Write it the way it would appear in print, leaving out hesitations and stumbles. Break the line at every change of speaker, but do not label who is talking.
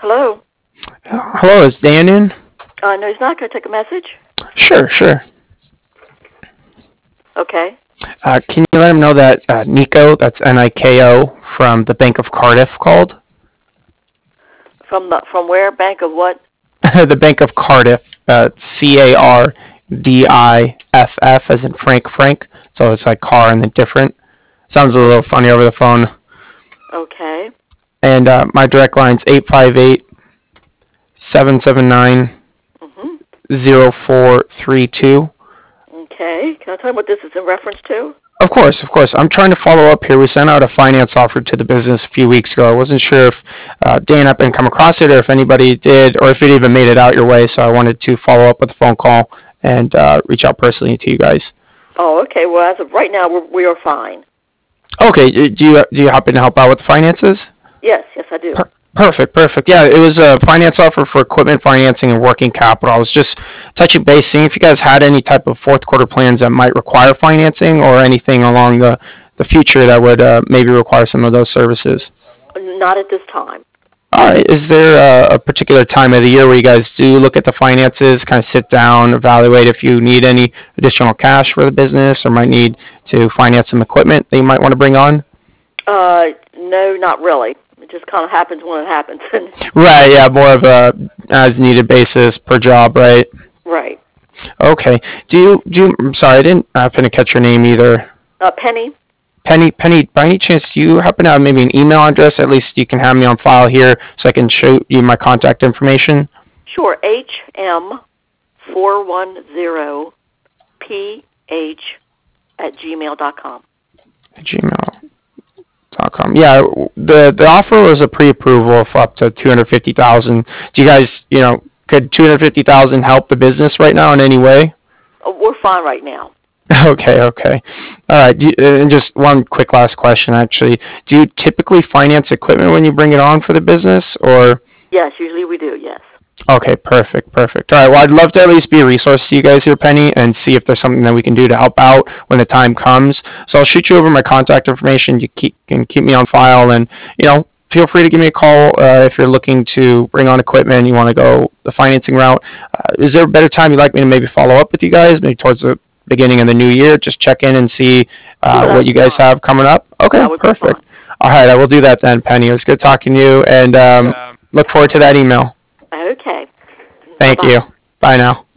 Hello.
Hello, is Dan in?
No, he's not. Can I take a message?
Sure.
Okay.
Can you let him know that Nico, that's Niko, from the Bank of Cardiff called?
From where? Bank of what?
The Bank of Cardiff, Cardiff, as in Frank. So it's like car and then different. Sounds a little funny over the phone.
Okay.
And my direct line's 858-779-0432.
Okay. Can I tell him what this is in reference to?
Of course. I'm trying to follow up here. We sent out a finance offer to the business a few weeks ago. I wasn't sure if Dan happened to come across it or if anybody did or if it even made it out your way. So I wanted to follow up with a phone call and reach out personally to you guys.
Oh, okay. Well, as of right now, we are fine.
Okay. Do you happen to help out with the finances?
Yes, I do.
Perfect. Yeah, it was a finance offer for equipment financing and working capital. I was just touching base, seeing if you guys had any type of fourth quarter plans that might require financing or anything along the future that would maybe require some of those services.
Not at this time.
All right. Is there a particular time of the year where you guys do look at the finances, kind of sit down, evaluate if you need any additional cash for the business or might need to finance some equipment that you might want to bring on?
No, not really. It just kind of happens when it happens.
Right, yeah, more of a as-needed basis per job, right?
Right.
Okay. I'm sorry, I didn't happen to catch your name either.
Penny?
Penny, by any chance, do you happen to have maybe an email address? At least you can have me on file here so I can show you my contact information.
Sure, hm410ph@gmail.com.
Gmail.com. Yeah, the offer was a pre-approval of up to $250,000. Do you guys, could $250,000 help the business right now in any way?
We're fine right now.
Okay. All right. And just one quick last question, actually. Do you typically finance equipment when you bring it on for the business, or?
Yes, usually we do, yes.
Okay, perfect. All right, well, I'd love to at least be a resource to you guys here, Penny, and see if there's something that we can do to help out when the time comes. So I'll shoot you over my contact information. You can keep me on file, and, feel free to give me a call if you're looking to bring on equipment and you want to go the financing route. Is there a better time you'd like me to maybe follow up with you guys, maybe towards the beginning of the new year? Just check in and see what you guys have coming up? Okay, perfect. All right, I will do that then, Penny. It was good talking to you, and look forward to that email.
Okay.
Thank you. Bye now.